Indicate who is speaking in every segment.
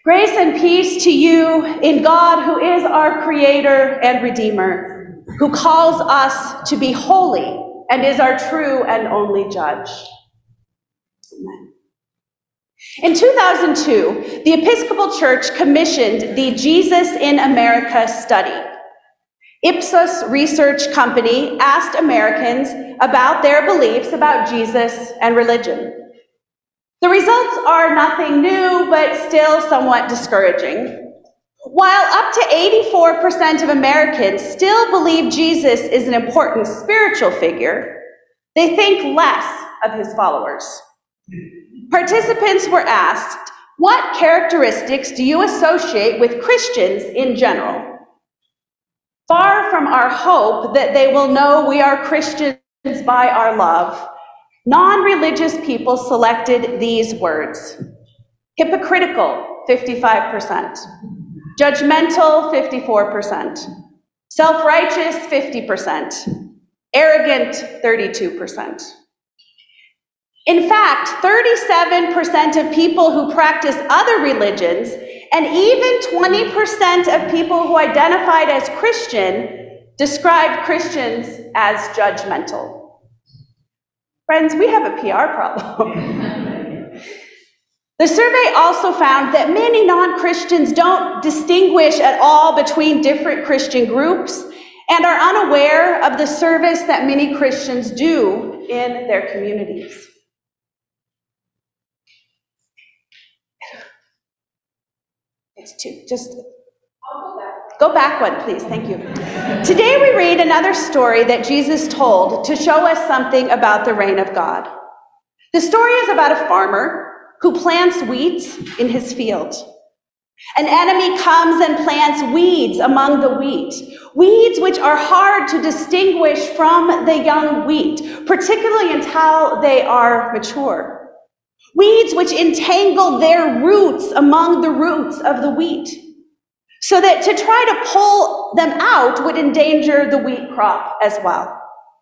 Speaker 1: Grace and peace to you in God, who is our Creator and Redeemer, who calls us to be holy and is our true and only Judge. Amen. In 2002, the Episcopal Church commissioned the Jesus in America study. Ipsos Research Company asked Americans about their beliefs about Jesus and religion. The results are nothing new, but still somewhat discouraging. While up to 84% of Americans still believe Jesus is an important spiritual figure, they think less of his followers. Participants were asked, what characteristics do you associate with Christians in general? Far from our hope that they will know we are Christians by our love, non-religious people selected these words: hypocritical, 55%, judgmental, 54%, self-righteous, 50%, arrogant, 32%. In fact, 37% of people who practice other religions and even 20% of people who identified as Christian described Christians as judgmental. Friends, we have a PR problem. The survey also found that many non-Christians don't distinguish at all between different Christian groups and are unaware of the service that many Christians do in their communities. It's two. Just go back one, please. Thank you. Today we read another story that Jesus told to show us something about the reign of God. The story is about a farmer who plants weeds in his field. An enemy comes and plants weeds among the wheat, weeds which are hard to distinguish from the young wheat, particularly until they are mature. Weeds which entangle their roots among the roots of the wheat, so that to try to pull them out would endanger the wheat crop as well.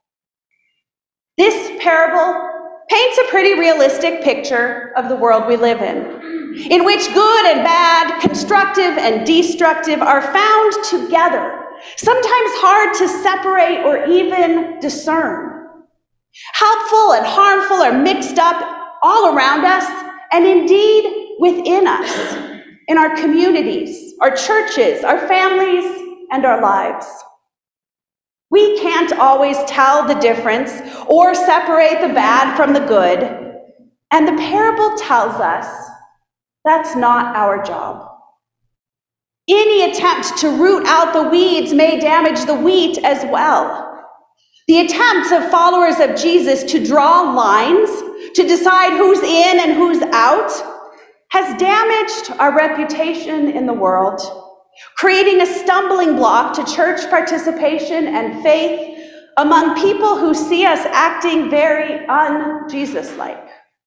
Speaker 1: This parable paints a pretty realistic picture of the world we live in which good and bad, constructive and destructive are found together, sometimes hard to separate or even discern. Helpful and harmful are mixed up all around us and indeed within us, in our communities, our churches, our families, and our lives. We can't always tell the difference or separate the bad from the good, and the parable tells us that's not our job. Any attempt to root out the weeds may damage the wheat as well. The attempts of followers of Jesus to draw lines, to decide who's in and who's out, has damaged our reputation in the world, creating a stumbling block to church participation and faith among people who see us acting very un-Jesus-like.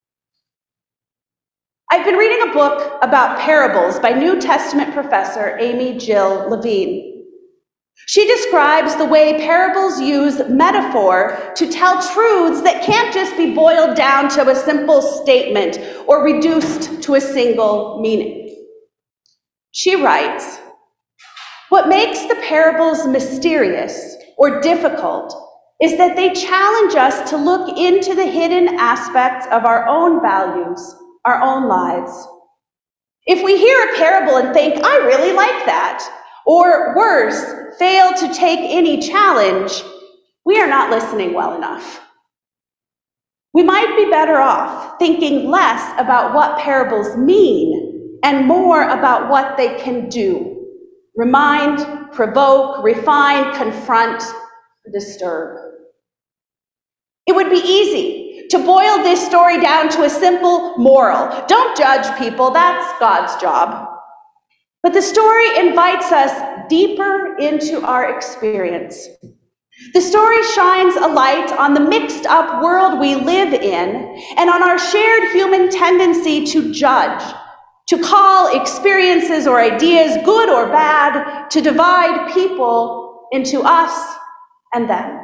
Speaker 1: I've been reading a book about parables by New Testament professor Amy Jill Levine. She describes the way parables use metaphor to tell truths that can't just be boiled down to a simple statement or reduced to a single meaning. She writes, "What makes the parables mysterious or difficult is that they challenge us to look into the hidden aspects of our own values, our own lives. If we hear a parable and think, I really like that, or worse, fail to take any challenge, we are not listening well enough. We might be better off thinking less about what parables mean and more about what they can do: remind, provoke, refine, confront, disturb." It would be easy to boil this story down to a simple moral. Don't judge people, that's God's job. But the story invites us deeper into our experience. The story shines a light on the mixed up world we live in and on our shared human tendency to judge, to call experiences or ideas good or bad, to divide people into us and them.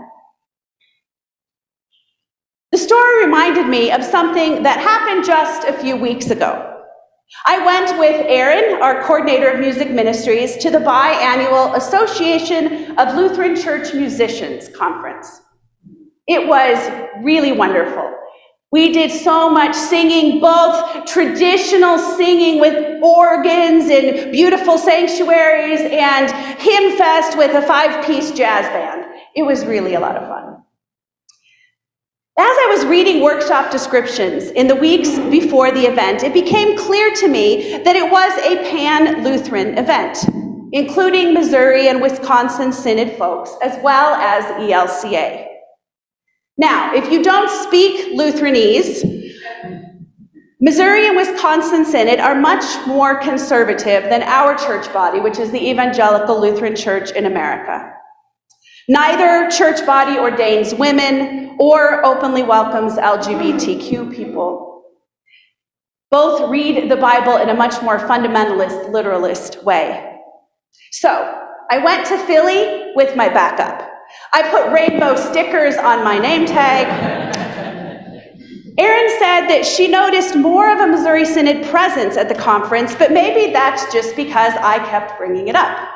Speaker 1: The story reminded me of something that happened just a few weeks ago. I went with Aaron, our coordinator of music ministries, to the biannual Association of Lutheran Church Musicians conference. It was really wonderful. We did so much singing, both traditional singing with organs in beautiful sanctuaries and hymn fest with a 5-piece jazz band. It was really a lot of fun. As I was reading workshop descriptions in the weeks before the event, it became clear to me that it was a pan-Lutheran event, including Missouri and Wisconsin Synod folks, as well as ELCA. Now, if you don't speak Lutheranese, Missouri and Wisconsin Synod are much more conservative than our church body, which is the Evangelical Lutheran Church in America. Neither church body ordains women or openly welcomes LGBTQ people. Both read the Bible in a much more fundamentalist, literalist way. So, I went to Philly with my backup. I put rainbow stickers on my name tag. Erin said that she noticed more of a Missouri Synod presence at the conference, but maybe that's just because I kept bringing it up.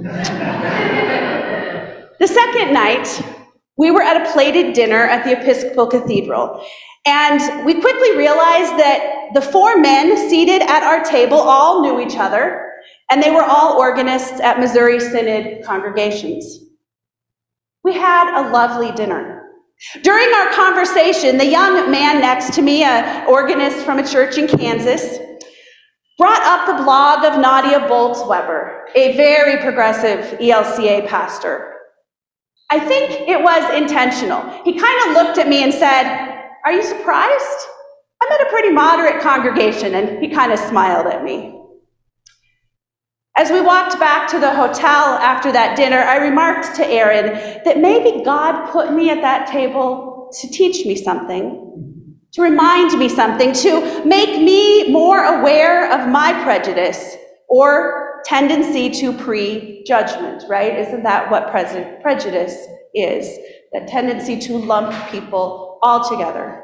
Speaker 1: The second night, we were at a plated dinner at the Episcopal Cathedral, and we quickly realized that the 4 men seated at our table all knew each other, and they were all organists at Missouri Synod congregations. We had a lovely dinner. During our conversation, the young man next to me, an organist from a church in Kansas, brought up the blog of Nadia Bolz-Weber, a very progressive ELCA pastor. I think it was intentional. He kind of looked at me and said, "Are you surprised? I'm at a pretty moderate congregation," and he kind of smiled at me. As we walked back to the hotel after that dinner, I remarked to Aaron that maybe God put me at that table to teach me something, to remind me something, to make me more aware of my prejudice or tendency to prejudgment, right? Isn't that what prejudice is? That tendency to lump people all together.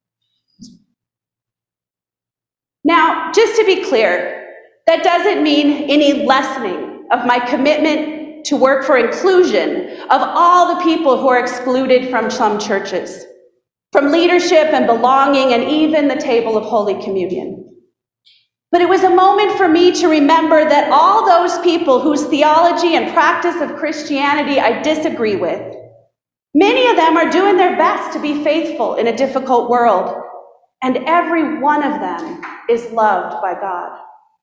Speaker 1: Now, just to be clear, that doesn't mean any lessening of my commitment to work for inclusion of all the people who are excluded from some churches, from leadership and belonging and even the table of Holy Communion. But it was a moment for me to remember that all those people whose theology and practice of Christianity I disagree with, many of them are doing their best to be faithful in a difficult world, and every one of them is loved by God.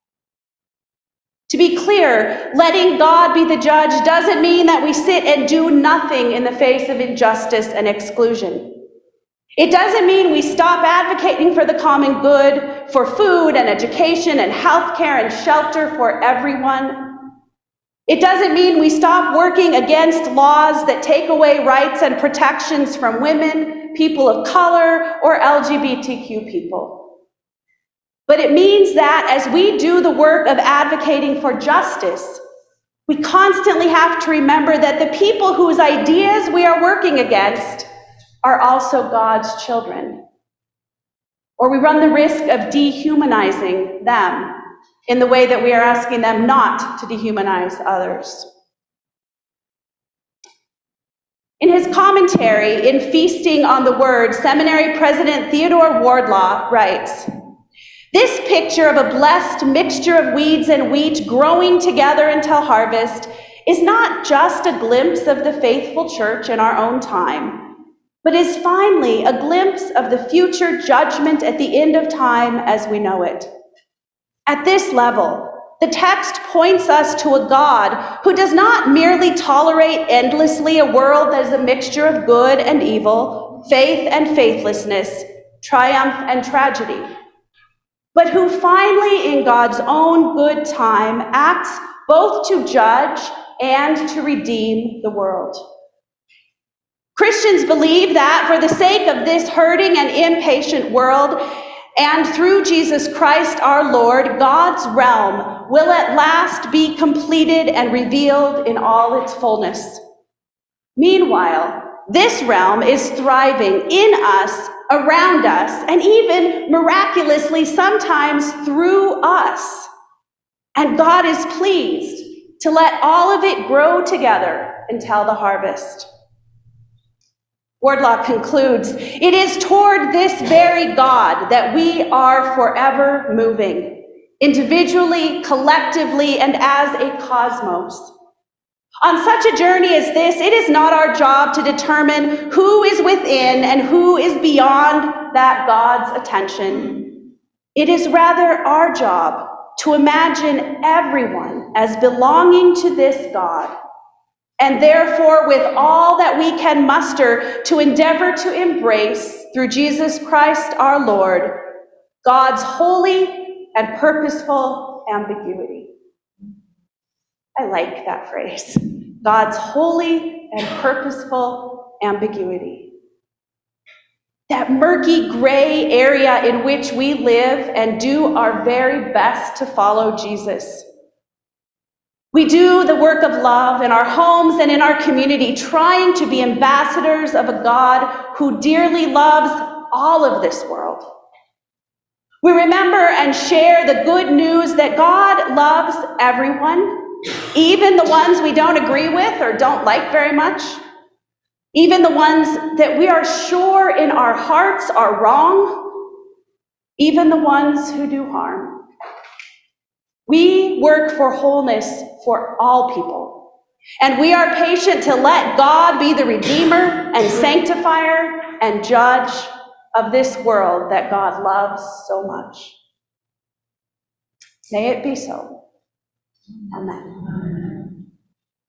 Speaker 1: To be clear, letting God be the judge doesn't mean that we sit and do nothing in the face of injustice and exclusion. It doesn't mean we stop advocating for the common good, for food and education and health care and shelter for everyone. It doesn't mean we stop working against laws that take away rights and protections from women, people of color, or LGBTQ people. But it means that as we do the work of advocating for justice, we constantly have to remember that the people whose ideas we are working against are also God's children. Or we run the risk of dehumanizing them in the way that we are asking them not to dehumanize others. In his commentary in Feasting on the Word, Seminary President Theodore Wardlaw writes, "This picture of a blessed mixture of weeds and wheat growing together until harvest is not just a glimpse of the faithful church in our own time, but is finally a glimpse of the future judgment at the end of time as we know it. At this level, the text points us to a God who does not merely tolerate endlessly a world that is a mixture of good and evil, faith and faithlessness, triumph and tragedy, but who finally, in God's own good time, acts both to judge and to redeem the world. Christians believe that for the sake of this hurting and impatient world, and through Jesus Christ our Lord, God's realm will at last be completed and revealed in all its fullness. Meanwhile, this realm is thriving in us around us, and even miraculously sometimes through us. And God is pleased to let all of it grow together until the harvest. Wardlaw concludes, "It is toward this very God that we are forever moving, individually, collectively, and as a cosmos. On such a journey as this, it is not our job to determine who is within and who is beyond that God's attention. It is rather our job to imagine everyone as belonging to this God, and therefore with all that we can muster to endeavor to embrace, through Jesus Christ our Lord, God's holy and purposeful ambiguity." I like that phrase. God's holy and purposeful ambiguity. That murky gray area in which we live and do our very best to follow Jesus. We do the work of love in our homes and in our community, trying to be ambassadors of a God who dearly loves all of this world. We remember and share the good news that God loves everyone, even the ones we don't agree with or don't like very much, even the ones that we are sure in our hearts are wrong, even the ones who do harm. We work for wholeness for all people, and we are patient to let God be the Redeemer and Sanctifier and Judge of this world that God loves so much. May it be so. Amen.